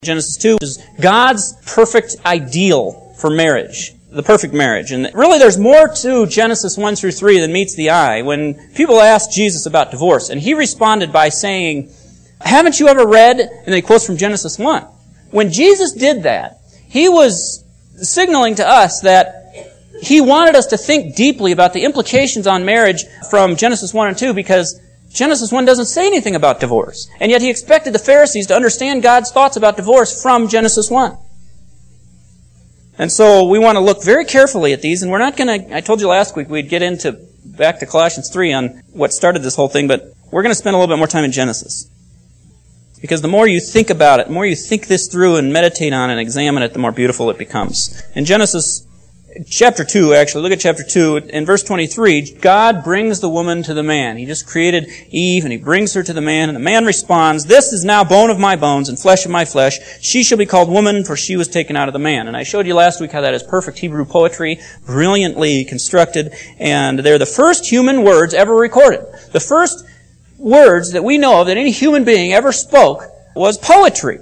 Genesis 2 is God's perfect ideal for marriage, the perfect marriage. And really there's more to Genesis 1 through 3 than meets the eye. When people asked Jesus about divorce, and he responded by saying, haven't you ever read, and then he quotes from Genesis 1. When Jesus did that, he was signaling to us that he wanted us to think deeply about the implications on marriage from Genesis 1 and 2, because Genesis 1 doesn't say anything about divorce. And yet he expected the Pharisees to understand God's thoughts about divorce from Genesis 1. And so we want to look very carefully at these, and we're not going to, I told you last week we'd get into, back to Colossians 3 on what started this whole thing, but we're going to spend a little bit more time in Genesis. Because the more you think about it, the more you think this through and meditate on it and examine it, the more beautiful it becomes. In Genesis chapter 2, actually, look at chapter 2. In verse 23, God brings the woman to the man. He just created Eve, and he brings her to the man, and the man responds, "This is now bone of my bones and flesh of my flesh. She shall be called woman, for she was taken out of the man." And I showed you last week how that is perfect Hebrew poetry, brilliantly constructed, and they're the first human words ever recorded. The first words that we know of that any human being ever spoke was poetry,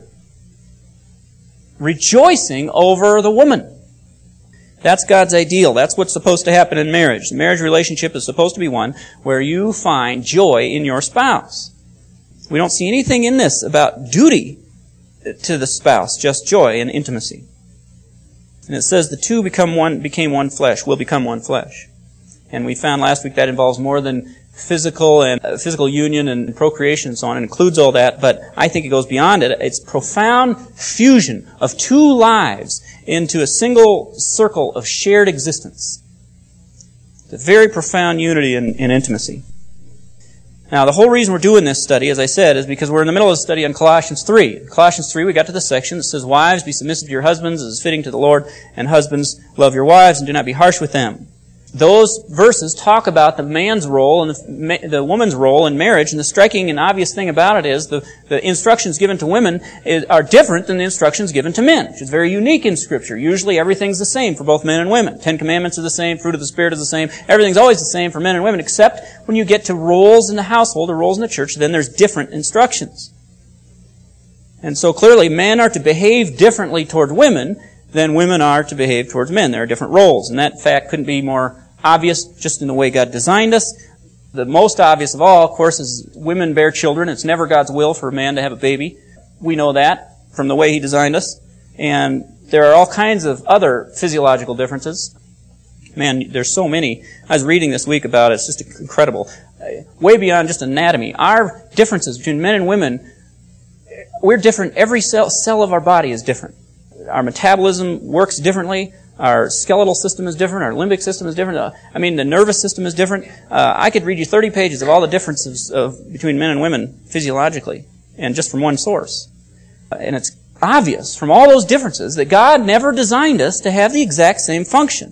rejoicing over the woman. That's God's ideal. That's what's supposed to happen in marriage. The marriage relationship is supposed to be one where you find joy in your spouse. We don't see anything in this about duty to the spouse, just joy and intimacy. And it says the two became one flesh, will become one flesh. And we found last week that involves more than physical union and procreation and so on. It includes all that, but I think it goes beyond it. It's profound fusion of two lives into a single circle of shared existence. It's a very profound unity and intimacy. Now, the whole reason we're doing this study, as I said, is because we're in the middle of the study on Colossians 3. In Colossians 3, we got to the section that says, "Wives, be submissive to your husbands as is fitting to the Lord, and husbands, love your wives, and do not be harsh with them." Those verses talk about the man's role and the woman's role in marriage, and the striking and obvious thing about it is the instructions given to women are different than the instructions given to men, which is very unique in Scripture. Usually everything's the same for both men and women. 10 Commandments are the same, fruit of the Spirit is the same. Everything's always the same for men and women, except when you get to roles in the household or roles in the church, then there's different instructions. And so clearly men are to behave differently toward women than women are to behave towards men. There are different roles, and that fact couldn't be more obvious just in the way God designed us. The most obvious of all, of course, is women bear children. It's never God's will for a man to have a baby. We know that from the way He designed us. And there are all kinds of other physiological differences. Man, there's so many. I was reading this week about it. It's just incredible. Way beyond just anatomy. Our differences between men and women, we're different. Every cell of our body is different. Our metabolism works differently. Our skeletal system is different. Our limbic system is different. The nervous system is different. I could read you 30 pages of all the differences between men and women physiologically, and just from one source. And it's obvious from all those differences that God never designed us to have the exact same function.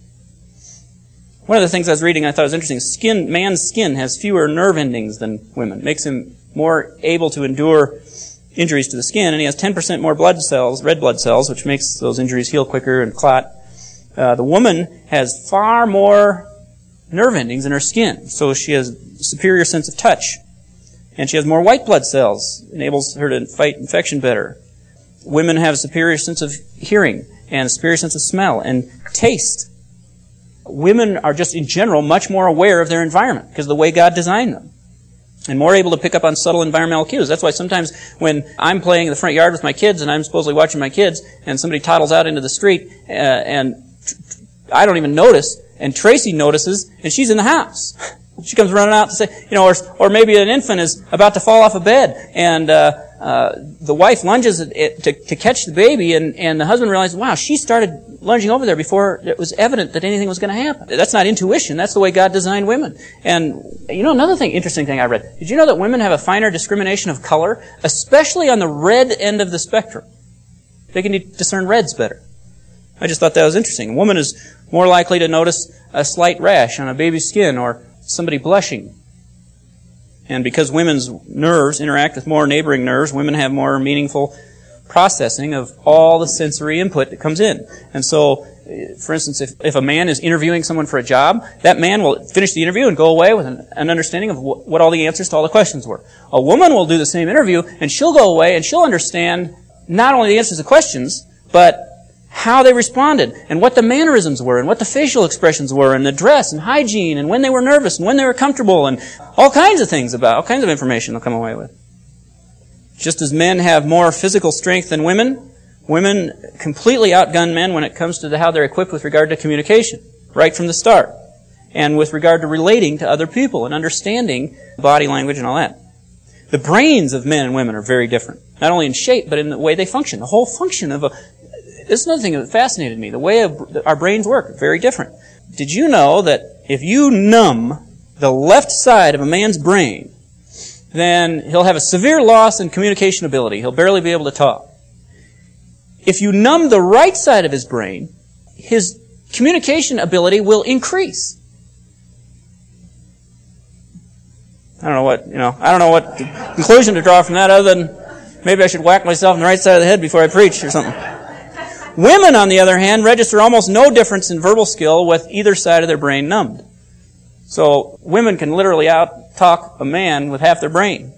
One of the things I was reading I thought was interesting, man's skin has fewer nerve endings than women. Makes him more able to endure injuries to the skin, and he has 10% more blood cells, red blood cells, which makes those injuries heal quicker and clot. The woman has far more nerve endings in her skin, so she has a superior sense of touch. And she has more white blood cells, enables her to fight infection better. Women have a superior sense of hearing and a superior sense of smell and taste. Women are just in general much more aware of their environment because of the way God designed them, and more able to pick up on subtle environmental cues. That's why sometimes when I'm playing in the front yard with my kids and I'm supposedly watching my kids and somebody toddles out into the street and I don't even notice, and Tracy notices, and she's in the house. She comes running out to say, or maybe an infant is about to fall off a bed, and the wife lunges to catch the baby, and the husband realizes, wow, she started lunging over there before it was evident that anything was going to happen. That's not intuition. That's the way God designed women. And another interesting thing I read. Did you know that women have a finer discrimination of color, especially on the red end of the spectrum? They can discern reds better. I just thought that was interesting. A woman is more likely to notice a slight rash on a baby's skin or somebody blushing. And because women's nerves interact with more neighboring nerves, women have more meaningful processing of all the sensory input that comes in. And so, for instance, if a man is interviewing someone for a job, that man will finish the interview and go away with an understanding of what all the answers to all the questions were. A woman will do the same interview, and she'll go away and she'll understand not only the answers to questions, but how they responded, and what the mannerisms were, and what the facial expressions were, and the dress, and hygiene, and when they were nervous, and when they were comfortable, and all kinds of things about, all kinds of information they'll come away with. Just as men have more physical strength than women, women completely outgun men when it comes to how they're equipped with regard to communication, right from the start, and with regard to relating to other people and understanding body language and all that. The brains of men and women are very different, not only in shape, but in the way they function. The whole function of this is another thing that fascinated me. The way our brains work, very different. Did you know that if you numb the left side of a man's brain, then he'll have a severe loss in communication ability. He'll barely be able to talk. If you numb the right side of his brain, his communication ability will increase. I don't know what conclusion to draw from that other than maybe I should whack myself on the right side of the head before I preach or something. Women, on the other hand, register almost no difference in verbal skill with either side of their brain numbed. So women can literally out-talk a man with half their brain.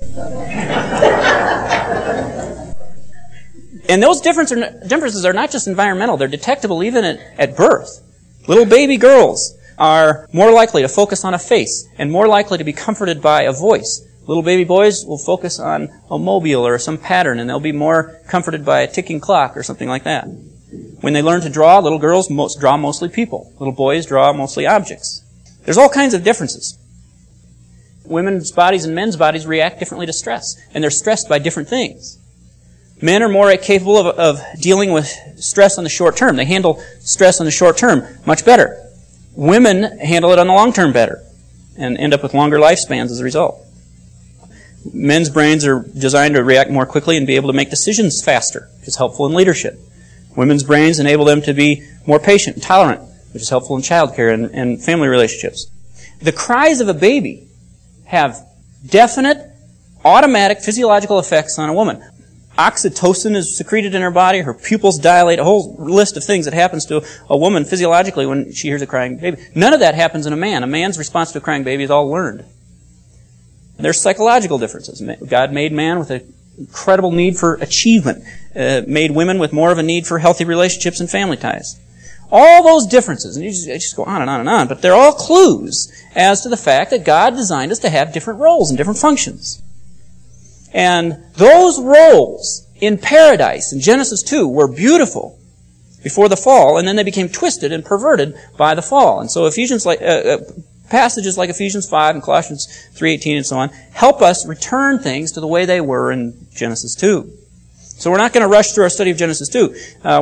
And those differences are not just environmental. They're detectable even at birth. Little baby girls are more likely to focus on a face and more likely to be comforted by a voice. Little baby boys will focus on a mobile or some pattern, and they'll be more comforted by a ticking clock or something like that. When they learn to draw, little girls draw mostly people. Little boys draw mostly objects. There's all kinds of differences. Women's bodies and men's bodies react differently to stress, and they're stressed by different things. Men are more capable of dealing with stress on the short term. They handle stress on the short term much better. Women handle it on the long term better and end up with longer lifespans as a result. Men's brains are designed to react more quickly and be able to make decisions faster, which is helpful in leadership. Women's brains enable them to be more patient and tolerant, which is helpful in childcare and family relationships. The cries of a baby have definite, automatic physiological effects on a woman. Oxytocin is secreted in her body, her pupils dilate, a whole list of things that happens to a woman physiologically when she hears a crying baby. None of that happens in a man. A man's response to a crying baby is all learned. There's psychological differences. God made man with an incredible need for achievement, made women with more of a need for healthy relationships and family ties. All those differences, and you just go on and on and on, but they're all clues as to the fact that God designed us to have different roles and different functions. And those roles in paradise, in Genesis 2, were beautiful before the fall, and then they became twisted and perverted by the fall. And so passages like Ephesians 5 and Colossians 3:18 and so on help us return things to the way they were in Genesis 2. So we're not going to rush through our study of Genesis 2.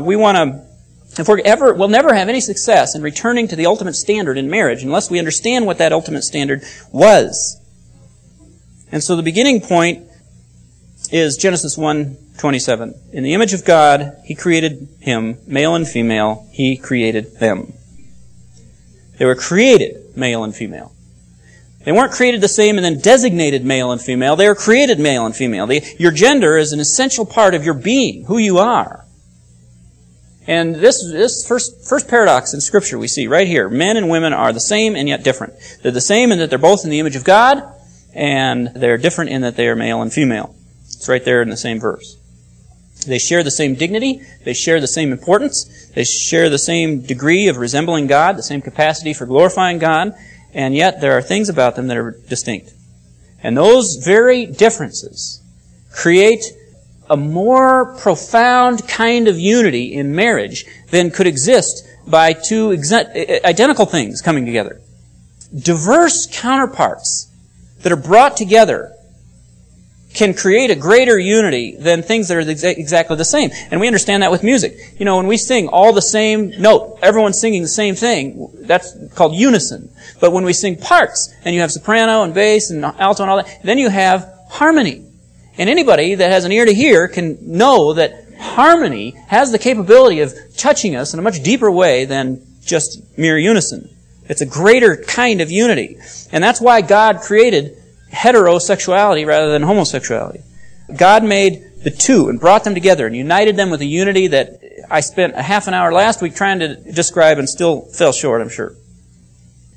We'll never have any success in returning to the ultimate standard in marriage unless we understand what that ultimate standard was. And so the beginning point is Genesis 1:27. In the image of God, He created him, male and female, He created them. They were created male and female. They weren't created the same and then designated male and female. They were created male and female. Your gender is an essential part of your being, who you are. And this first paradox in Scripture we see right here. Men and women are the same and yet different. They're the same in that they're both in the image of God, and they're different in that they are male and female. It's right there in the same verse. They share the same dignity. They share the same importance. They share the same degree of resembling God, the same capacity for glorifying God, and yet there are things about them that are distinct. And those very differences create a more profound kind of unity in marriage than could exist by two identical things coming together. Diverse counterparts that are brought together can create a greater unity than things that are exactly the same. And we understand that with music. You know, when we sing all the same note, everyone's singing the same thing, that's called unison. But when we sing parts, and you have soprano and bass and alto and all that, then you have harmony. And anybody that has an ear to hear can know that harmony has the capability of touching us in a much deeper way than just mere unison. It's a greater kind of unity. And that's why God created heterosexuality rather than homosexuality. God made the two and brought them together and united them with a unity that I spent a half an hour last week trying to describe and still fell short, I'm sure.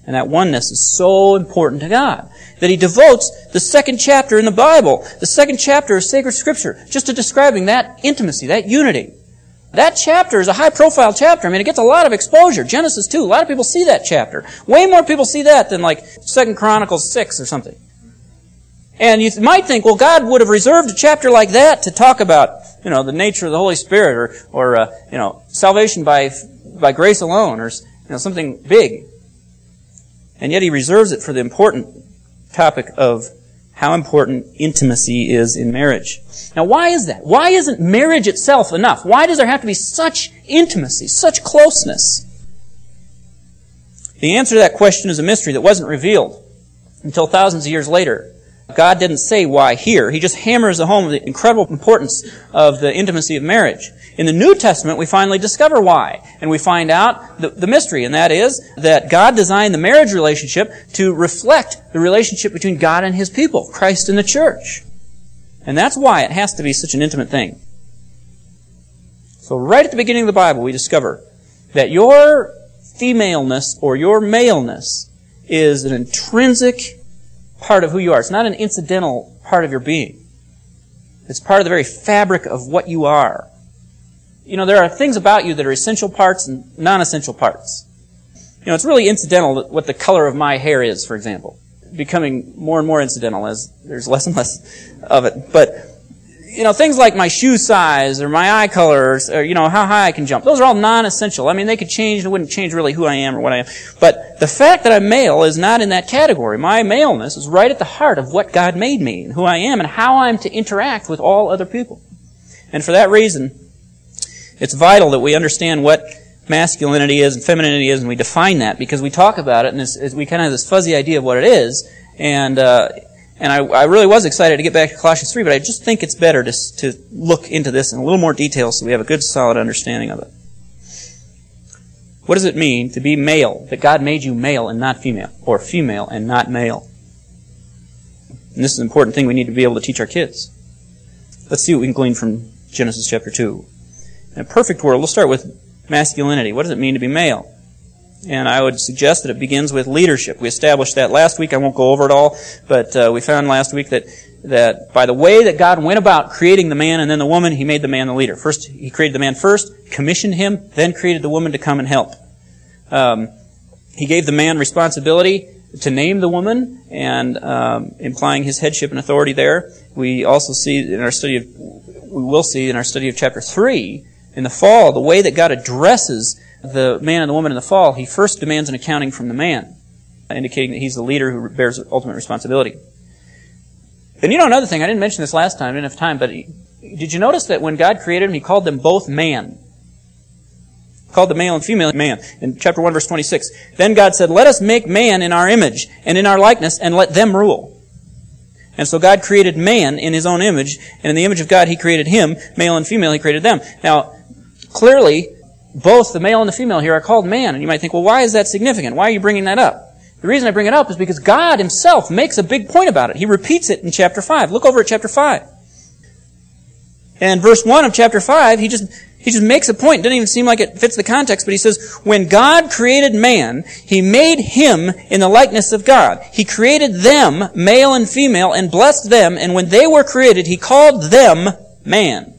And that oneness is so important to God that He devotes the second chapter in the Bible, the second chapter of sacred Scripture, just to describing that intimacy, that unity. That chapter is a high-profile chapter. I mean, it gets a lot of exposure. Genesis 2, a lot of people see that chapter. Way more people see that than like 2 Chronicles 6 or something. And you might think, well, God would have reserved a chapter like that to talk about, the nature of the Holy Spirit or salvation by grace alone or, something big. And yet He reserves it for the important topic of how important intimacy is in marriage. Now, why is that? Why isn't marriage itself enough? Why does there have to be such intimacy, such closeness? The answer to that question is a mystery that wasn't revealed until thousands of years later. God didn't say why here. He just hammers home the incredible importance of the intimacy of marriage. In the New Testament, we finally discover why. And we find out the mystery, and that is that God designed the marriage relationship to reflect the relationship between God and His people, Christ and the church. And that's why it has to be such an intimate thing. So right at the beginning of the Bible, we discover that your femaleness or your maleness is an intrinsic part of who you are. It's not an incidental part of your being. It's part of the very fabric of what you are. There are things about you that are essential parts and non-essential parts. It's really incidental what the color of my hair is, for example. Becoming more and more incidental as there's less and less of it. But, things like my shoe size or my eye colors or, how high I can jump. Those are all non-essential. I mean, they could change. It wouldn't change really who I am or what I am. But the fact that I'm male is not in that category. My maleness is right at the heart of what God made me and who I am and how I'm to interact with all other people. And for that reason, it's vital that we understand what masculinity is and femininity is, and we define that because we talk about it, and we kind of have this fuzzy idea of what it is. And I really was excited to get back to Colossians 3, but I just think it's better to look into this in a little more detail so we have a good, solid understanding of it. What does it mean to be male, that God made you male and not female, or female and not male? And this is an important thing we need to be able to teach our kids. Let's see what we can glean from Genesis chapter 2. In a perfect world, we'll start with masculinity. What does it mean to be male? And I would suggest that it begins with leadership. We established that last week. I won't go over it all, but we found last week that by the way that God went about creating the man and then the woman, He made the man the leader. First, He created the man first, commissioned him, then created the woman to come and help. He gave the man responsibility to name the woman, and implying his headship and authority there. We also see in our study of chapter 3, in the fall, the way that God addresses the man and the woman in the fall, He first demands an accounting from the man, indicating that he's the leader who bears ultimate responsibility. And another thing, I didn't mention this last time, I didn't have time, but did you notice that when God created them, He called them both man? Called the male and female man. In chapter 1, verse 26, then God said, let us make man in our image and in our likeness, and let them rule. And so God created man in His own image, and in the image of God He created him, male and female He created them. Now, clearly, both the male and the female here are called man, and you might think, well, why is that significant? Why are you bringing that up? The reason I bring it up is because God Himself makes a big point about it. He repeats it in chapter 5. Look over at chapter 5. And verse 1 of chapter 5, He just makes a point. It doesn't even seem like it fits the context, but He says, when God created man, He made him in the likeness of God. He created them, male and female, and blessed them, and when they were created, He called them man.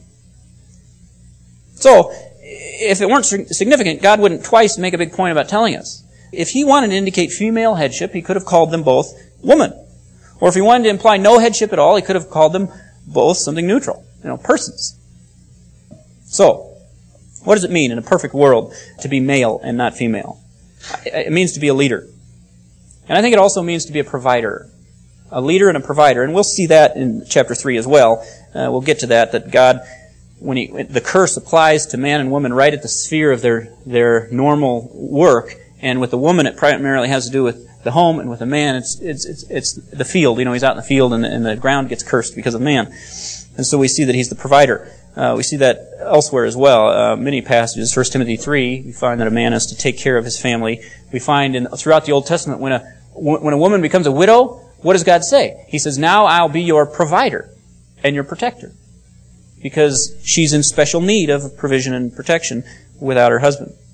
So, if it weren't significant, God wouldn't twice make a big point about telling us. If He wanted to indicate female headship, He could have called them both woman. Or if He wanted to imply no headship at all, He could have called them both something neutral, persons. So, what does it mean in a perfect world to be male and not female? It means to be a leader. And I think it also means to be a provider. A leader and a provider. And we'll see that in chapter 3 as well. We'll get to that God, the curse applies to man and woman right at the sphere of their normal work. And with the woman, it primarily has to do with the home, and with the man, it's the field. He's out in the field, and the ground gets cursed because of man. And so we see that he's the provider. We see that elsewhere as well. Many passages. 1 Timothy 3, we find that a man is to take care of his family. We find throughout the Old Testament, when a woman becomes a widow, what does God say? He says, now I'll be your provider and your protector. Because she's in special need of provision and protection without her husband.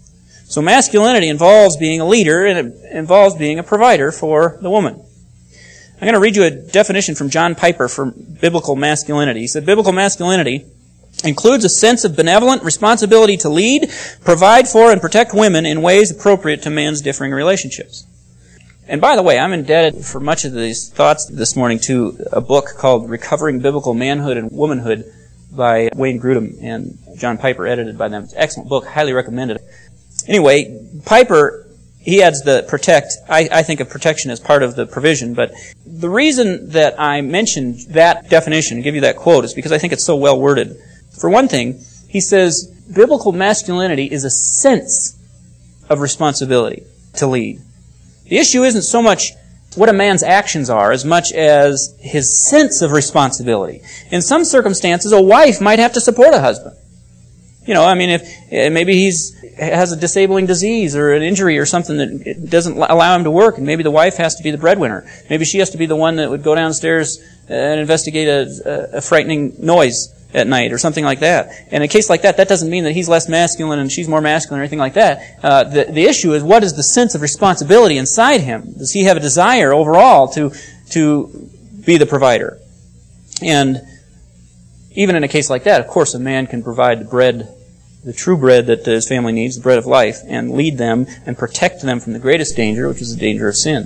So masculinity involves being a leader, and it involves being a provider for the woman. I'm going to read you a definition from John Piper for biblical masculinity. He said, biblical masculinity includes a sense of benevolent responsibility to lead, provide for, and protect women in ways appropriate to man's differing relationships. And by the way, I'm indebted for much of these thoughts this morning to a book called Recovering Biblical Manhood and Womanhood by Wayne Grudem and John Piper, edited by them. It's an excellent book, highly recommended. Anyway, Piper, he adds the protect. I think of protection as part of the provision, but the reason that I mentioned that definition, give you that quote, is because I think it's so well worded. For one thing, he says, biblical masculinity is a sense of responsibility to lead. The issue isn't so much what a man's actions are as much as his sense of responsibility. In some circumstances, a wife might have to support a husband. You know, I mean, if maybe has a disabling disease or an injury or something that doesn't allow him to work, and maybe the wife has to be the breadwinner. Maybe she has to be the one that would go downstairs and investigate a frightening noise at night or something like that. And in a case like that, that doesn't mean that he's less masculine and she's more masculine or anything like that. The issue is, what is the sense of responsibility inside him? Does he have a desire overall to be the provider? And even in a case like that, of course, a man can provide the bread, the true bread that his family needs, the bread of life, and lead them and protect them from the greatest danger, which is the danger of sin.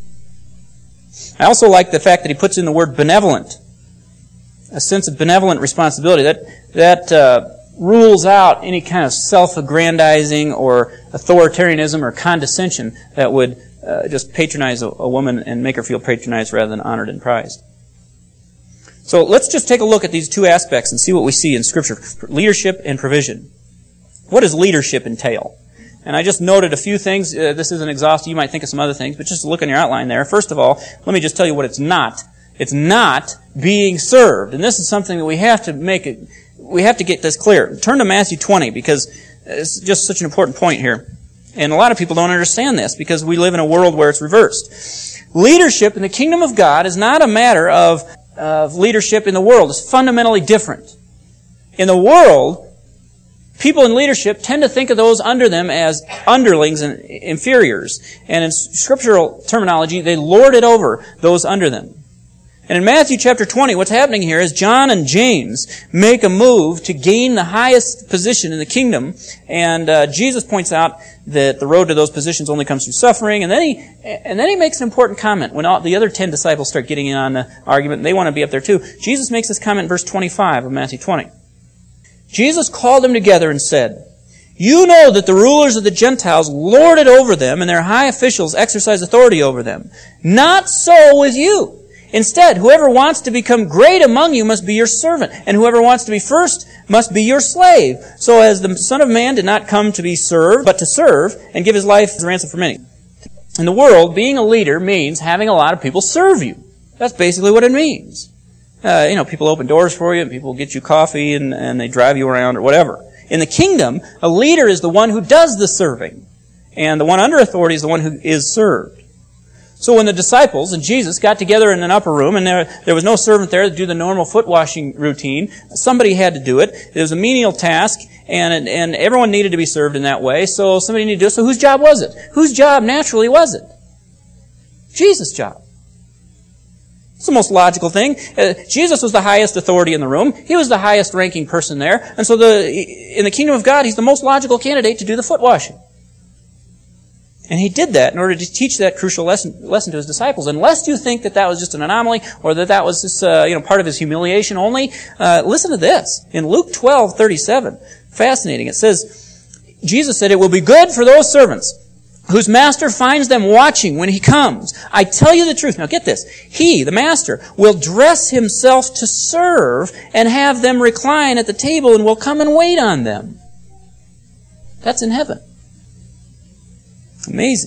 I also like the fact that he puts in the word benevolent. A sense of benevolent responsibility. That rules out any kind of self-aggrandizing or authoritarianism or condescension that would just patronize a woman and make her feel patronized rather than honored and prized. So let's just take a look at these two aspects and see what we see in Scripture. Leadership and provision. What does leadership entail? And I just noted a few things. This isn't exhaustive. You might think of some other things, but just look in your outline there. First of all, let me just tell you what it's not. It's not being served. And this is something that we have to get this clear. Turn to Matthew 20, because it's just such an important point here. And a lot of people don't understand this because we live in a world where it's reversed. Leadership in the kingdom of God is not a matter of leadership in the world. It's fundamentally different. In the world, people in leadership tend to think of those under them as underlings and inferiors. And in scriptural terminology, they lord it over those under them. And in Matthew chapter 20, what's happening here is John and James make a move to gain the highest position in the kingdom. And Jesus points out that the road to those positions only comes through suffering. And then he makes an important comment when all the other 10 disciples start getting in on the argument, and they want to be up there too. Jesus makes this comment in verse 25 of Matthew 20. Jesus called them together and said, "You know that the rulers of the Gentiles lord it over them, and their high officials exercise authority over them. Not so with you. Instead, whoever wants to become great among you must be your servant, and whoever wants to be first must be your slave. So as the Son of Man did not come to be served, but to serve, and give his life as a ransom for many." In the world, being a leader means having a lot of people serve you. That's basically what it means. People open doors for you, and people get you coffee, and they drive you around, or whatever. In the kingdom, a leader is the one who does the serving, and the one under authority is the one who is served. So when the disciples and Jesus got together in an upper room, and there was no servant there to do the normal foot washing routine, somebody had to do it. It was a menial task, and everyone needed to be served in that way, so somebody needed to do it. So whose job was it? Whose job naturally was it? Jesus' job. It's the most logical thing. Jesus was the highest authority in the room. He was the highest ranking person there, and so in the kingdom of God, he's the most logical candidate to do the foot washing. And he did that in order to teach that crucial lesson to his disciples. Unless you think that was just an anomaly, or that was just part of his humiliation only, listen to this. In Luke 12:37, fascinating. It says, Jesus said, "It will be good for those servants whose master finds them watching when he comes. I tell you the truth." Now get this. He, the master, will dress himself to serve and have them recline at the table and will come and wait on them. That's in heaven. Amazing.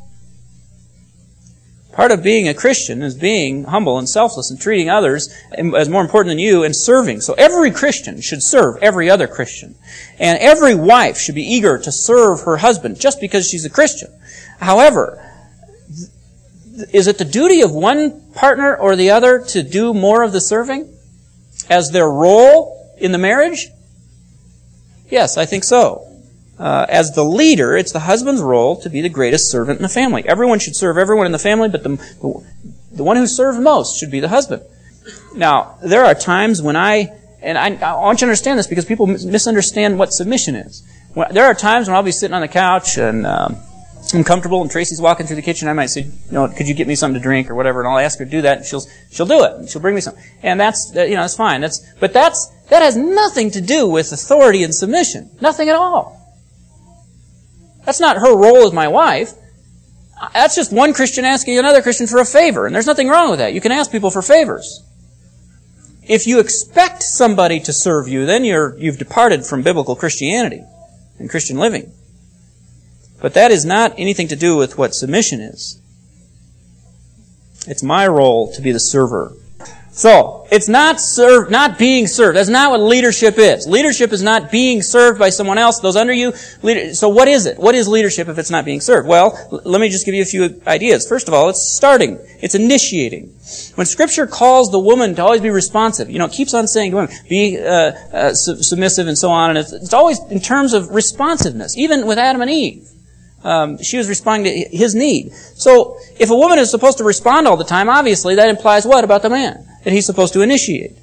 Part of being a Christian is being humble and selfless and treating others as more important than you and serving. So every Christian should serve every other Christian. And every wife should be eager to serve her husband just because she's a Christian. However, is it the duty of one partner or the other to do more of the serving as their role in the marriage? Yes, I think so. as the leader, it's the husband's role to be the greatest servant in the family. Everyone should serve everyone in the family, but the one who serves most should be the husband. Now, there are times when I want you to understand this because people misunderstand what submission is. There are times when I'll be sitting on the couch and I'm comfortable and Tracy's walking through the kitchen. I might say, could you get me something to drink or whatever, and I'll ask her to do that, and she'll do it. And she'll bring me something. And that's fine. That has nothing to do with authority and submission. Nothing at all. That's not her role as my wife. That's just one Christian asking another Christian for a favor, and there's nothing wrong with that. You can ask people for favors. If you expect somebody to serve you, then you've departed from biblical Christianity and Christian living. But that is not anything to do with what submission is. It's my role to be the server. So, it's not being served. That's not what leadership is. Leadership is not being served by someone else, those under you. So what is it? What is leadership if it's not being served? Well, let me just give you a few ideas. First of all, it's starting. It's initiating. When Scripture calls the woman to always be responsive, it keeps on saying to women, be submissive and so on, and it's always in terms of responsiveness. Even with Adam and Eve. She was responding to his need. So, if a woman is supposed to respond all the time, obviously that implies what about the man? That he's supposed to initiate.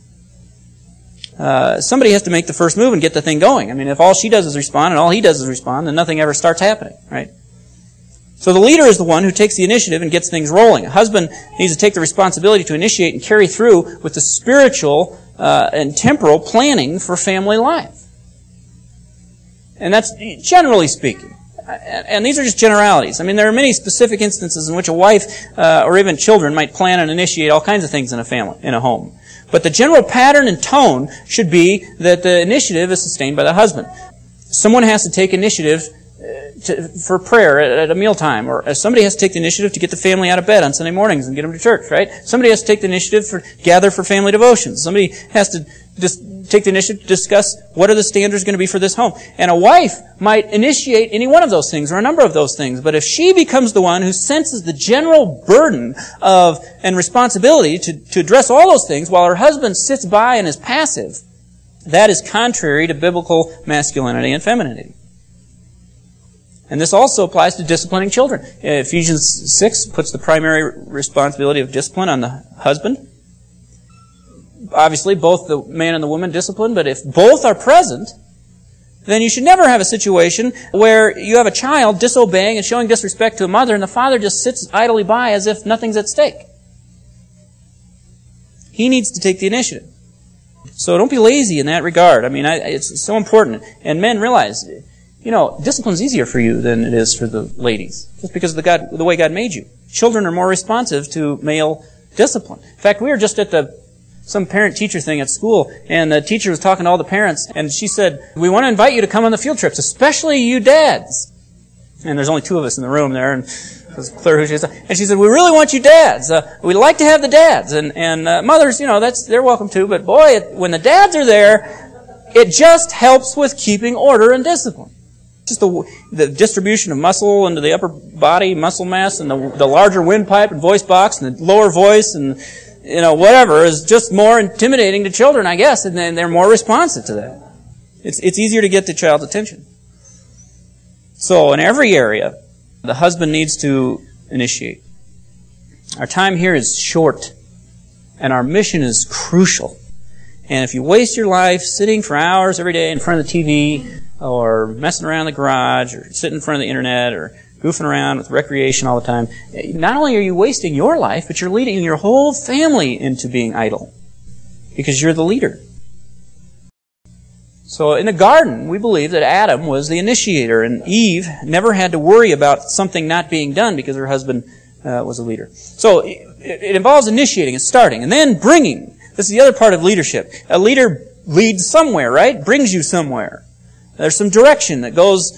Somebody has to make the first move and get the thing going. I mean, if all she does is respond and all he does is respond, then nothing ever starts happening, right? So the leader is the one who takes the initiative and gets things rolling. A husband needs to take the responsibility to initiate and carry through with the spiritual and temporal planning for family life. And that's generally speaking. And these are just generalities. I mean, there are many specific instances in which a wife or even children might plan and initiate all kinds of things in a family, in a home. But the general pattern and tone should be that the initiative is sustained by the husband. Someone has to take initiative for prayer at a mealtime, or somebody has to take the initiative to get the family out of bed on Sunday mornings and get them to church, right? Somebody has to take the initiative to gather for family devotions. Somebody has to just take the initiative to discuss what are the standards going to be for this home. And a wife might initiate any one of those things or a number of those things. But if she becomes the one who senses the general burden and responsibility to address all those things while her husband sits by and is passive, that is contrary to biblical masculinity and femininity. And this also applies to disciplining children. Ephesians 6 puts the primary responsibility of discipline on the husband. Obviously, both the man and the woman discipline, but if both are present, then you should never have a situation where you have a child disobeying and showing disrespect to a mother and the father just sits idly by as if nothing's at stake. He needs to take the initiative. So don't be lazy in that regard. I mean, it's so important. And men realize, discipline's easier for you than it is for the ladies, just because of the way God made you. Children are more responsive to male discipline. In fact, we were just at some parent-teacher thing at school, and the teacher was talking to all the parents, and she said, we want to invite you to come on the field trips, especially you dads. And there's only 2 of us in the room there, and it was clear who she was. And she said, we really want you dads. We'd like to have the dads. And mothers, they're welcome too, but boy, when the dads are there, it just helps with keeping order and discipline. Just the distribution of muscle into the upper body, muscle mass, and the larger windpipe and voice box, and the lower voice, and whatever, is just more intimidating to children, I guess, and then they're more responsive to that. It's easier to get the child's attention. So, in every area, the husband needs to initiate. Our time here is short, and our mission is crucial. And if you waste your life sitting for hours every day in front of the TV, or messing around in the garage, or sitting in front of the internet, or goofing around with recreation all the time, not only are you wasting your life, but you're leading your whole family into being idle. Because you're the leader. So in the garden, we believe that Adam was the initiator, and Eve never had to worry about something not being done because her husband was a leader. So it involves initiating and starting, and then bringing. This is the other part of leadership. A leader leads somewhere, right? Brings you somewhere. There's some direction that goes,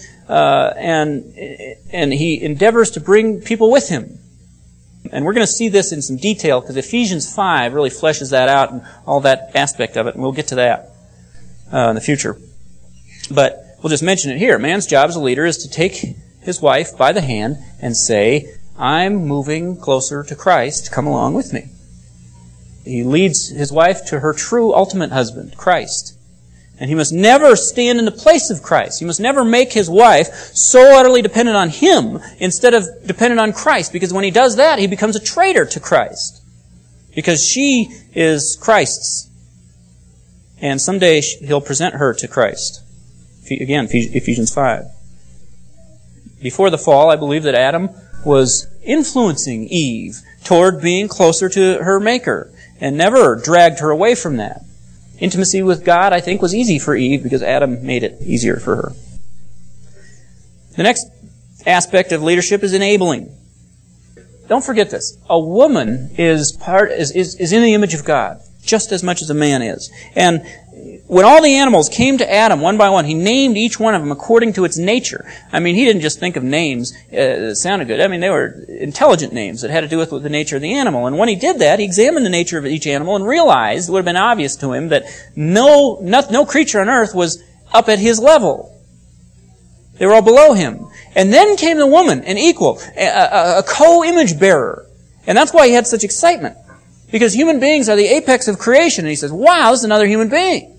and he endeavors to bring people with him. And we're going to see this in some detail because Ephesians 5 really fleshes that out and all that aspect of it, and we'll get to that in the future. But we'll just mention it here. Man's job as a leader is to take his wife by the hand and say, I'm moving closer to Christ. Come along with me. He leads his wife to her true ultimate husband, Christ. And he must never stand in the place of Christ. He must never make his wife so utterly dependent on him instead of dependent on Christ, because when he does that, he becomes a traitor to Christ. Because she is Christ's. And someday he'll present her to Christ. Again, Ephesians 5. Before the fall, I believe that Adam was influencing Eve toward being closer to her Maker and never dragged her away from that. Intimacy with God, I think, was easy for Eve because Adam made it easier for her. The next aspect of leadership is enabling. Don't forget this. A woman is in the image of God just as much as a man is. And when all the animals came to Adam one by one, he named each one of them according to its nature. I mean, he didn't just think of names that sounded good. I mean, they were intelligent names that had to do with the nature of the animal. And when he did that, he examined the nature of each animal and realized, it would have been obvious to him, that no creature on earth was up at his level. They were all below him. And then came the woman, an equal, a co-image bearer. And that's why he had such excitement. Because human beings are the apex of creation. And he says, wow, this is another human being.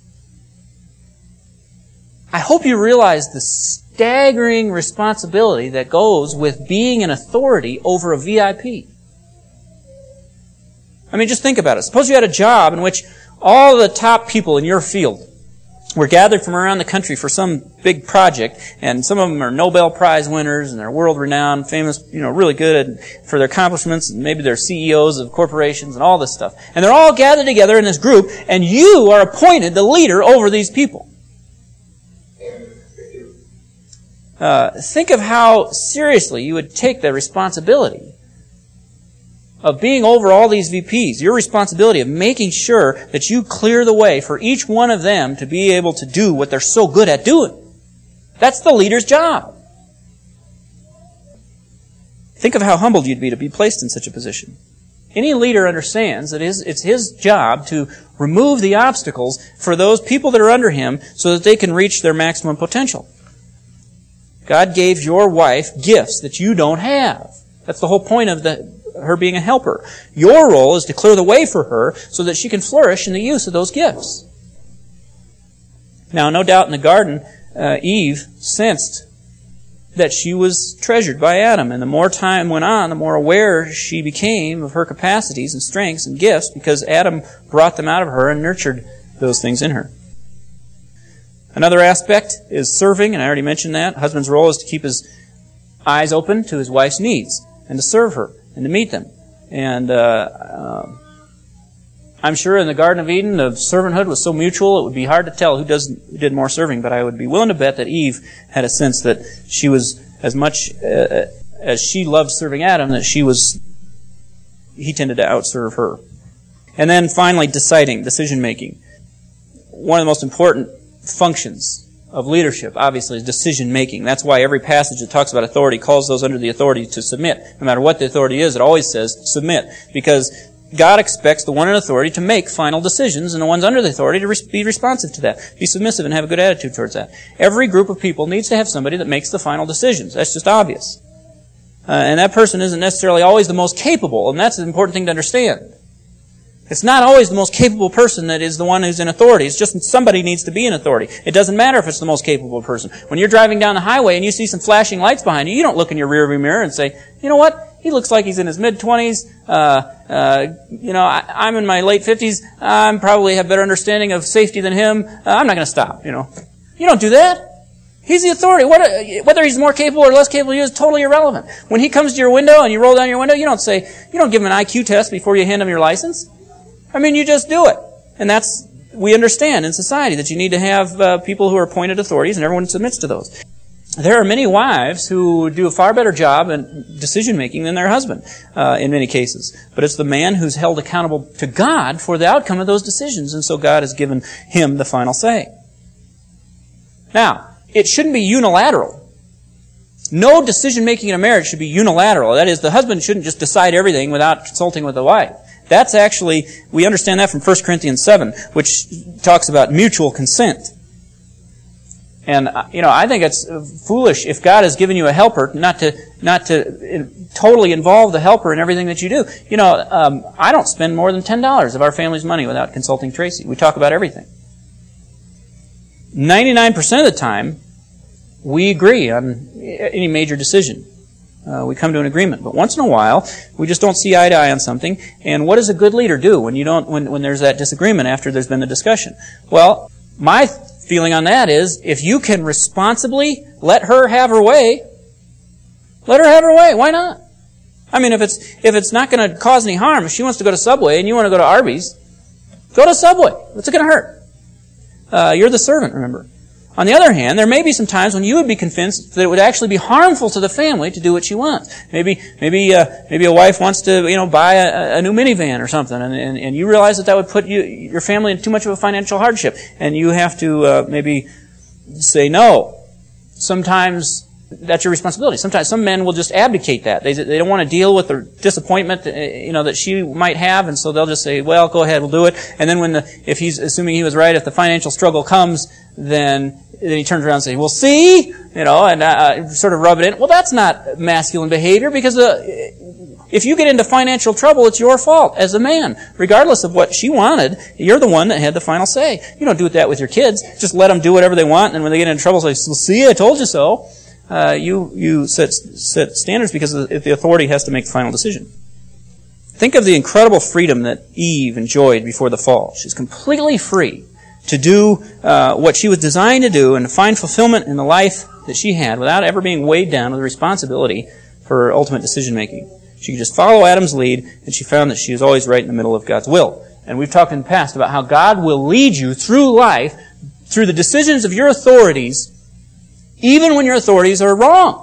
I hope you realize the staggering responsibility that goes with being an authority over a VIP. I mean, just think about it. Suppose you had a job in which all the top people in your field were gathered from around the country for some big project, and some of them are Nobel Prize winners, and they're world-renowned, famous, really good for their accomplishments, and maybe they're CEOs of corporations and all this stuff. And they're all gathered together in this group, and you are appointed the leader over these people. Think of how seriously you would take the responsibility of being over all these VPs, your responsibility of making sure that you clear the way for each one of them to be able to do what they're so good at doing. That's the leader's job. Think of how humbled you'd be to be placed in such a position. Any leader understands that it's his job to remove the obstacles for those people that are under him so that they can reach their maximum potential. God gave your wife gifts that you don't have. That's the whole point of her being a helper. Your role is to clear the way for her so that she can flourish in the use of those gifts. Now, no doubt in the garden, Eve sensed that she was treasured by Adam. And the more time went on, the more aware she became of her capacities and strengths and gifts because Adam brought them out of her and nurtured those things in her. Another aspect is serving, and I already mentioned that. A husband's role is to keep his eyes open to his wife's needs and to serve her and to meet them. And I'm sure in the Garden of Eden, the servanthood was so mutual, it would be hard to tell who did more serving, but I would be willing to bet that Eve had a sense that she was, as much as she loved serving Adam, that he tended to outserve her. And then finally, decision-making. One of the most important functions of leadership, obviously, is decision-making. That's why every passage that talks about authority calls those under the authority to submit. No matter what the authority is, it always says submit. Because God expects the one in authority to make final decisions and the ones under the authority to be responsive to that. Be submissive and have a good attitude towards that. Every group of people needs to have somebody that makes the final decisions. That's just obvious. And that person isn't necessarily always the most capable, and that's an important thing to understand. It's not always the most capable person that is the one who's in authority. It's just somebody needs to be in authority. It doesn't matter if it's the most capable person. When you're driving down the highway and you see some flashing lights behind you, you don't look in your rearview mirror and say, you know what? He looks like he's in his mid-20s. I'm in my late 50s. I probably have better understanding of safety than him. I'm not going to stop, You don't do that. He's the authority. Whether he's more capable or less capable is totally irrelevant. When he comes to your window and you roll down your window, you don't give him an IQ test before you hand him your license. I mean, you just do it. And we understand in society that you need to have people who are appointed authorities and everyone submits to those. There are many wives who do a far better job in decision-making than their husband in many cases. But it's the man who's held accountable to God for the outcome of those decisions, and so God has given him the final say. Now, it shouldn't be unilateral. No decision-making in a marriage should be unilateral. That is, the husband shouldn't just decide everything without consulting with the wife. That's actually, we understand that from 1 Corinthians 7, which talks about mutual consent. And, I think it's foolish if God has given you a helper not to totally involve the helper in everything that you do. I don't spend more than $10 of our family's money without consulting Tracy. We talk about everything. 99% of the time, we agree on any major decision. We come to an agreement. But once in a while, we just don't see eye to eye on something. And what does a good leader do when there's that disagreement after there's been the discussion? Well, my feeling on that is, if you can responsibly let her have her way, let her have her way. Why not? I mean, if it's not going to cause any harm, if she wants to go to Subway and you want to go to Arby's, go to Subway. What's it going to hurt? You're the servant, remember. On the other hand, there may be some times when you would be convinced that it would actually be harmful to the family to do what she wants. Maybe a wife wants to, buy a new minivan or something, and you realize that would put your family in too much of a financial hardship, and you have to maybe say no. Sometimes that's your responsibility. Sometimes some men will just abdicate that. They don't want to deal with the disappointment, that she might have, and so they'll just say, "Well, go ahead, we'll do it." And then if he's assuming he was right, if the financial struggle comes, then he turns around and says, "Well, see," and sort of rub it in. Well, that's not masculine behavior, because if you get into financial trouble, it's your fault as a man. Regardless of what she wanted, you're the one that had the final say. You don't do that with your kids. Just let them do whatever they want, and when they get into trouble, say, "Well, see, I told you so." You set standards because the authority has to make the final decision. Think of the incredible freedom that Eve enjoyed before the fall. She's completely free to do what she was designed to do and to find fulfillment in the life that she had without ever being weighed down with the responsibility for her ultimate decision-making. She could just follow Adam's lead, and she found that she was always right in the middle of God's will. And we've talked in the past about how God will lead you through life, through the decisions of your authorities, even when your authorities are wrong.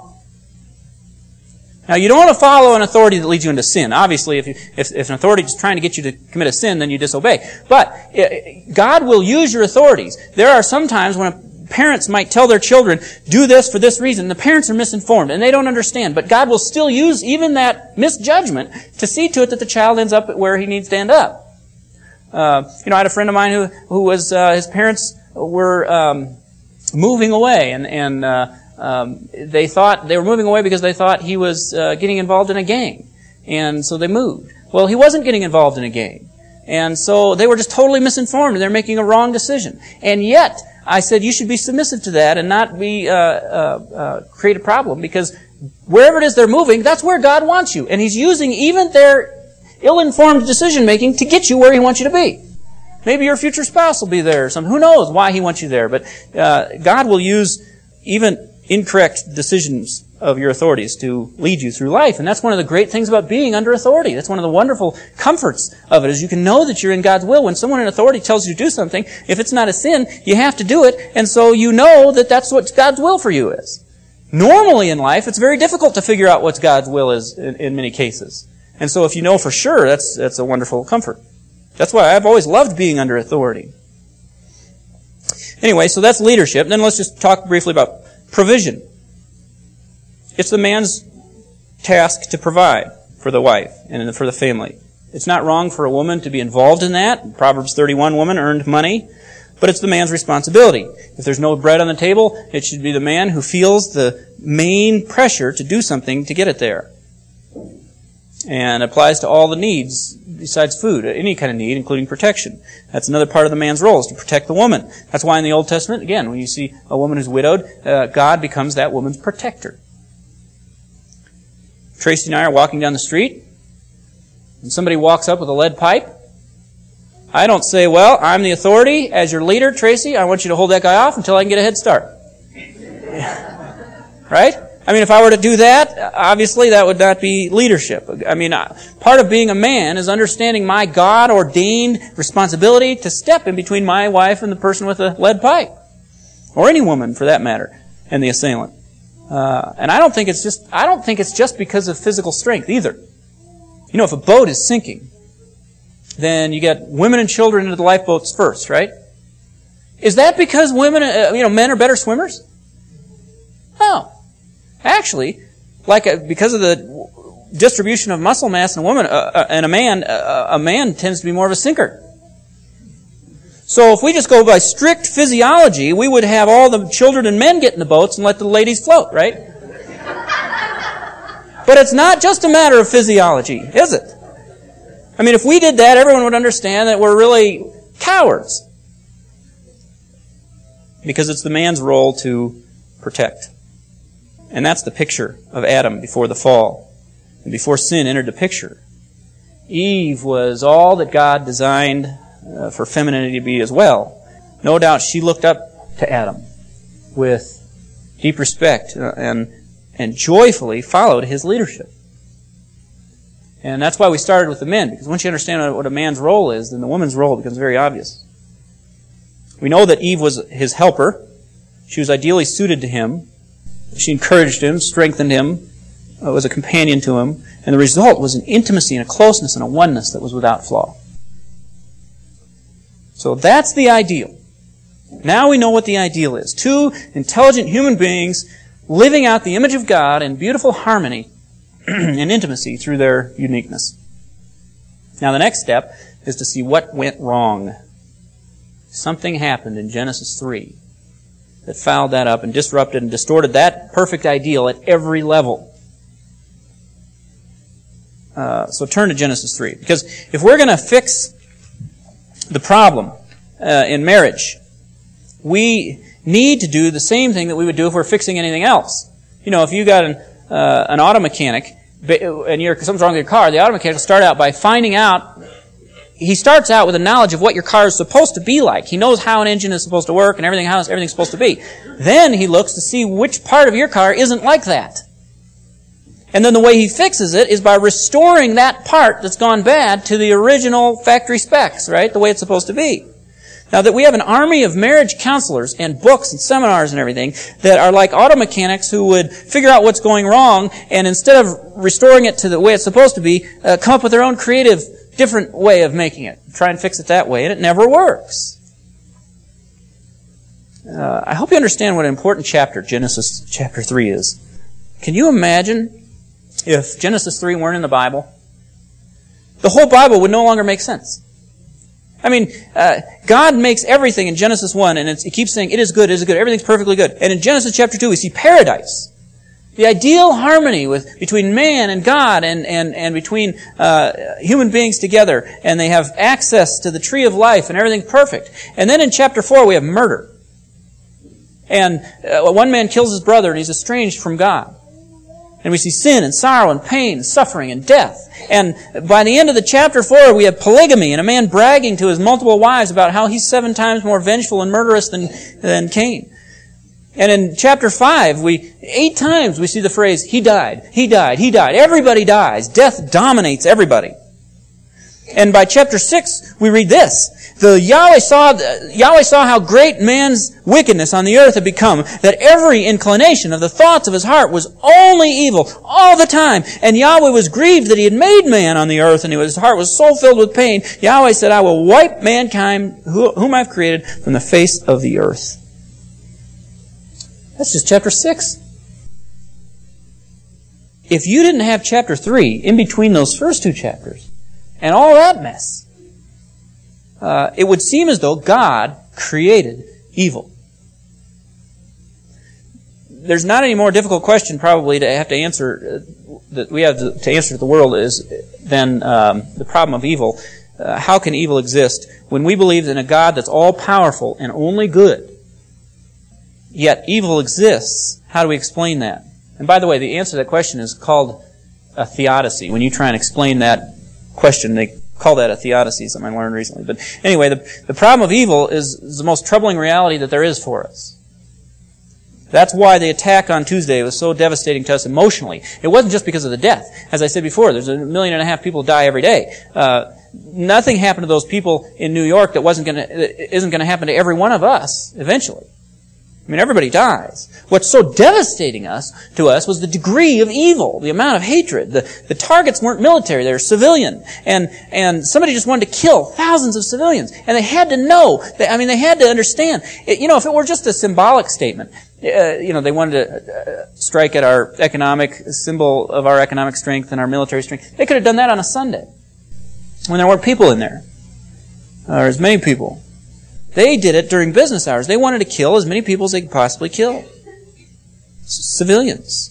Now, you don't want to follow an authority that leads you into sin. Obviously, if an authority is trying to get you to commit a sin, then you disobey. But God will use your authorities. There are some times when parents might tell their children, "Do this for this reason." The parents are misinformed, and they don't understand. But God will still use even that misjudgment to see to it that the child ends up where he needs to end up. I had a friend of mine who was his parents were moving away, and they thought they were moving away because they thought he was getting involved in a gang, and so they moved. Well, he wasn't getting involved in a gang, and so they were just totally misinformed, and they're making a wrong decision. And yet, I said, you should be submissive to that and not be create a problem, because wherever it is they're moving, that's where God wants you, and He's using even their ill-informed decision-making to get you where He wants you to be. Maybe your future spouse will be there or something. Who knows why He wants you there? But God will use even incorrect decisions of your authorities to lead you through life. And that's one of the great things about being under authority. That's one of the wonderful comforts of it, is you can know that you're in God's will. When someone in authority tells you to do something, if it's not a sin, you have to do it. And so you know that that's what God's will for you is. Normally in life, it's very difficult to figure out what God's will is in many cases. And so if you know for sure, that's a wonderful comfort. That's why I've always loved being under authority. Anyway, so that's leadership. Then let's just talk briefly about provision. It's the man's task to provide for the wife and for the family. It's not wrong for a woman to be involved in that. Proverbs 31, woman earned money. But it's the man's responsibility. If there's no bread on the table, it should be the man who feels the main pressure to do something to get it there. And applies to all the needs besides food, any kind of need, including protection. That's another part of the man's role, is to protect the woman. That's why in the Old Testament, again, when you see a woman who's widowed, God becomes that woman's protector. Tracy and I are walking down the street, and somebody walks up with a lead pipe. I don't say, "Well, I'm the authority. As your leader, Tracy, I want you to hold that guy off until I can get a head start." Right? I mean, if I were to do that, obviously that would not be leadership. I mean, part of being a man is understanding my God-ordained responsibility to step in between my wife and the person with a lead pipe. Or any woman, for that matter, and the assailant. And I don't think it's just because of physical strength either. You know, if a boat is sinking, then you get women and children into the lifeboats first, right? Is that because men are better swimmers? No. Actually, because of the distribution of muscle mass in a woman and a man tends to be more of a sinker. So if we just go by strict physiology, we would have all the children and men get in the boats and let the ladies float, right? But it's not just a matter of physiology, is it? I mean, if we did that, everyone would understand that we're really cowards. because it's the man's role to protect. And that's the picture of Adam before the fall, and before sin entered the picture. Eve was all that God designed for femininity to be as well. No doubt she looked up to Adam with deep respect and joyfully followed his leadership. And that's why we started with the men, because once you understand what a man's role is, then the woman's role becomes very obvious. We know that Eve was his helper. She was ideally suited to him. She encouraged him, strengthened him, was a companion to him, and the result was an intimacy and a closeness and a oneness that was without flaw. So that's the ideal. Now we know what the ideal is. Two intelligent human beings living out the image of God in beautiful harmony and intimacy through their uniqueness. Now the next step is to see what went wrong. Something happened in Genesis 3 that fouled that up and disrupted and distorted that perfect ideal at every level. So turn to Genesis 3. Because if we're going to fix the problem in marriage, we need to do the same thing that we would do if we're fixing anything else. You know, if you got an auto mechanic and something's wrong with your car, the auto mechanic will start out by finding out. He starts out with a knowledge of what your car is supposed to be like. He knows how an engine is supposed to work and how everything's supposed to be. Then he looks to see which part of your car isn't like that. And then the way he fixes it is by restoring that part that's gone bad to the original factory specs, right? The way it's supposed to be. Now that we have an army of marriage counselors and books and seminars and everything that are like auto mechanics who would figure out what's going wrong and instead of restoring it to the way it's supposed to be, come up with their own creative, different way of making it. Try and fix it that way, and it never works. I hope you understand what an important chapter Genesis chapter 3 is. Can you imagine if Genesis 3 weren't in the Bible? The whole Bible would no longer make sense. I mean, God makes everything in Genesis 1, and it keeps saying, it is good, everything's perfectly good. And in Genesis chapter 2, we see paradise. The ideal harmony between man and God and between human beings together. And they have access to the tree of life and everything perfect. And then in chapter 4, we have murder. And one man kills his brother and he's estranged from God. And we see sin and sorrow and pain and suffering and death. And by the end of the chapter 4, we have polygamy and a man bragging to his multiple wives about how he's 7 times more vengeful and murderous than Cain. And in chapter 5, 8 times we see the phrase, he died, he died, he died. Everybody dies. Death dominates everybody. And by chapter 6, we read this. Yahweh saw how great man's wickedness on the earth had become, that every inclination of the thoughts of his heart was only evil all the time. And Yahweh was grieved that he had made man on the earth, and his heart was so filled with pain. Yahweh said, I will wipe mankind, whom I've created, from the face of the earth. That's just chapter 6. If you didn't have chapter 3 in between those first 2 chapters, and all that mess, it would seem as though God created evil. There's not any more difficult question probably to have to answer that we have to answer to the world than the problem of evil. How can evil exist when we believe in a God that's all powerful and only good? Yet evil exists. How do we explain that? And by the way, the answer to that question is called a theodicy. When you try and explain that question, they call that a theodicy, something I learned recently. But anyway, the problem of evil is the most troubling reality that there is for us. That's why the attack on Tuesday was so devastating to us emotionally. It wasn't just because of the death. As I said before, there's 1.5 million people die every day. Nothing happened to those people in New York that isn't going to happen to every one of us eventually. I mean, everybody dies. What's so devastating to us was the degree of evil, the amount of hatred. The targets weren't military, they were civilian. And somebody just wanted to kill thousands of civilians. And they had to know, they had to understand. If it were just a symbolic statement, they wanted to strike at our economic symbol of our economic strength and our military strength. They could have done that on a Sunday when there weren't people in there, or as many people. They did it during business hours. They wanted to kill as many people as they could possibly kill. Civilians.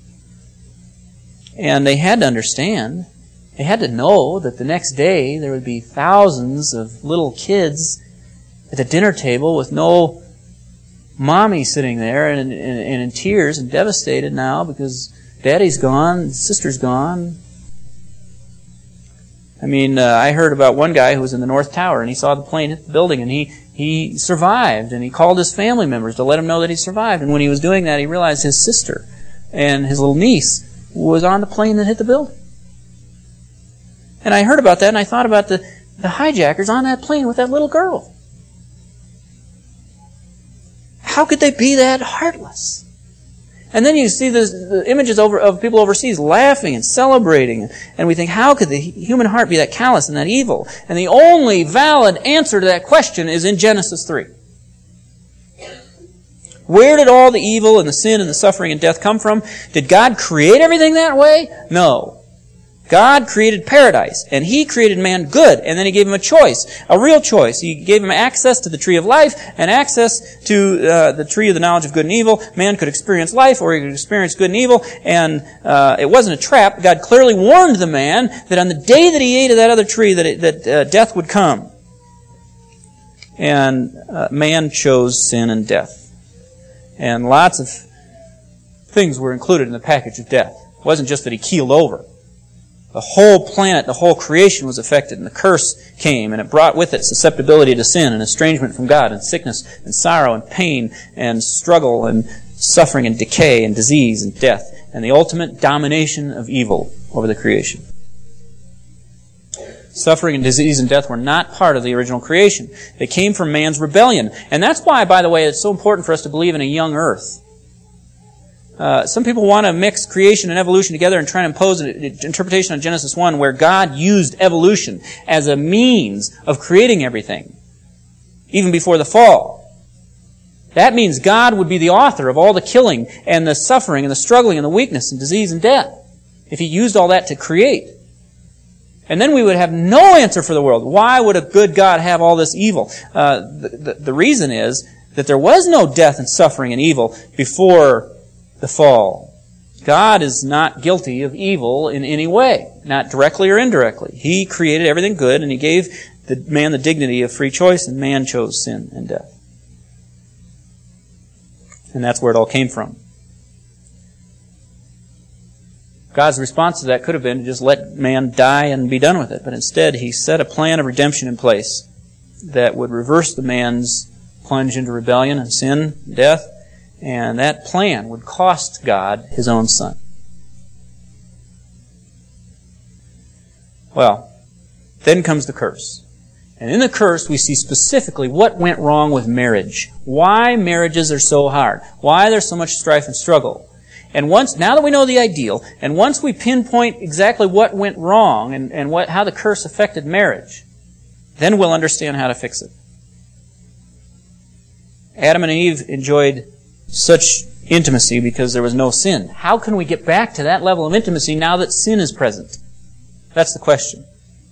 And they had to understand, they had to know that the next day there would be thousands of little kids at the dinner table with no Mommy sitting there and in tears and devastated now because Daddy's gone, sister's gone. I mean, I heard about one guy who was in the North Tower and he saw the plane hit the building and he survived, and he called his family members to let him know that he survived. And when he was doing that, he realized his sister and his little niece was on the plane that hit the building. And I heard about that and I thought about the hijackers on that plane with that little girl. How could they be that heartless? And then you see the images of people overseas laughing and celebrating, and we think, how could the human heart be that callous and that evil? And the only valid answer to that question is in Genesis 3. Where did all the evil and the sin and the suffering and death come from? Did God create everything that way? No. God created paradise, and He created man good, and then He gave him a choice, a real choice. He gave him access to the tree of life and access to the tree of the knowledge of good and evil. Man could experience life, or he could experience good and evil, and it wasn't a trap. God clearly warned the man that on the day that he ate of that other tree, that death would come. And man chose sin and death. And lots of things were included in the package of death. It wasn't just that he keeled over. The whole planet, the whole creation was affected, and the curse came, and it brought with it susceptibility to sin and estrangement from God and sickness and sorrow and pain and struggle and suffering and decay and disease and death and the ultimate domination of evil over the creation. Suffering and disease and death were not part of the original creation. They came from man's rebellion. And that's why, by the way, it's so important for us to believe in a young earth. Some people want to mix creation and evolution together and try and impose an interpretation on Genesis 1 where God used evolution as a means of creating everything, even before the fall. That means God would be the author of all the killing and the suffering and the struggling and the weakness and disease and death if He used all that to create. And then we would have no answer for the world. Why would a good God have all this evil? The reason is that there was no death and suffering and evil before the fall. God is not guilty of evil in any way, not directly or indirectly. He created everything good, and He gave man the dignity of free choice, and man chose sin and death. And that's where it all came from. God's response to that could have been to just let man die and be done with it, but instead He set a plan of redemption in place that would reverse the man's plunge into rebellion and sin and death. And that plan would cost God His own Son. Well, then comes the curse. And in the curse, we see specifically what went wrong with marriage. Why marriages are so hard. Why there's so much strife and struggle. And now that we know the ideal, and once we pinpoint exactly what went wrong and how the curse affected marriage, then we'll understand how to fix it. Adam and Eve enjoyed such intimacy because there was no sin. How can we get back to that level of intimacy now that sin is present? That's the question.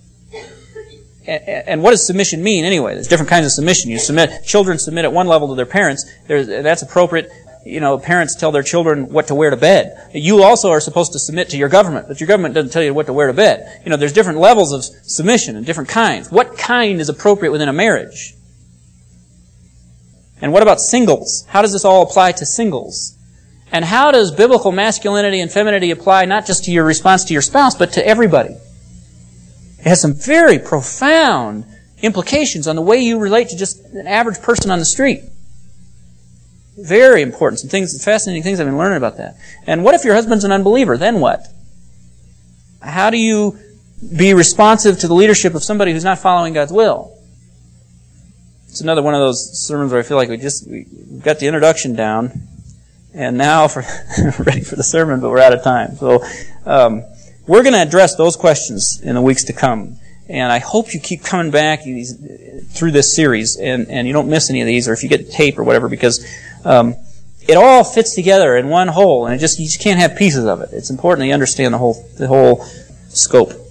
And what does submission mean anyway? There's different kinds of submission. Children submit at one level to their parents. That's appropriate. Parents tell their children what to wear to bed. You also are supposed to submit to your government, but your government doesn't tell you what to wear to bed. There's different levels of submission and different kinds. What kind is appropriate within a marriage? And what about singles? How does this all apply to singles? And how does biblical masculinity and femininity apply not just to your response to your spouse, but to everybody? It has some very profound implications on the way you relate to just an average person on the street. Very important. Some fascinating things I've been learning about that. And what if your husband's an unbeliever? Then what? How do you be responsive to the leadership of somebody who's not following God's will? It's another one of those sermons where I feel like we've got the introduction down, and now we're ready for the sermon, but we're out of time. So we're going to address those questions in the weeks to come. And I hope you keep coming back through this series, and you don't miss any of these, or if you get tape or whatever, because it all fits together in one whole, and you just can't have pieces of it. It's important that you understand the whole scope.